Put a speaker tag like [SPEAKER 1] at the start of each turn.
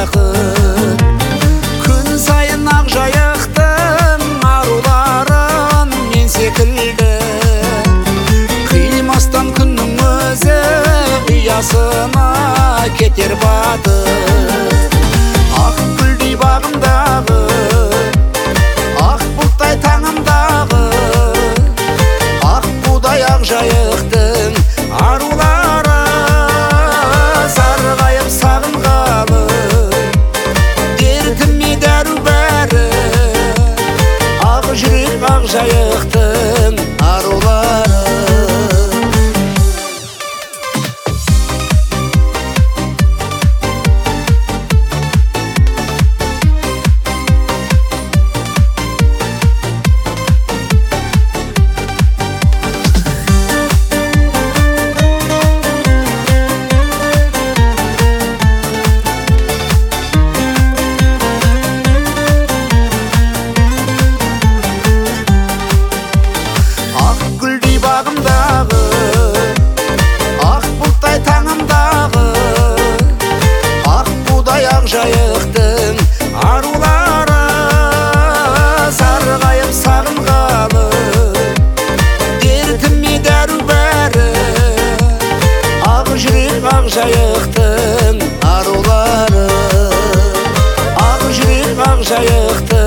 [SPEAKER 1] бақыт. Күн сайын ақ жайықтың аруларын мен секілді қимастан күннің өзі ұясына кетер батып. Ақ гүлдей бағымдағы, ақ бұлттай таңымдағы, ақ будай ақ жайықтың арулары сарғайып сағынғалы, дертіме дәру бәрі ақ жүрек ақ жайықтың арулары. Жайықтың арулары сарғайып сағынғалы, дертіме дәру бәрі ақ жүрек ақ жайықтың арулары, ақ жүрек ақ жайықтың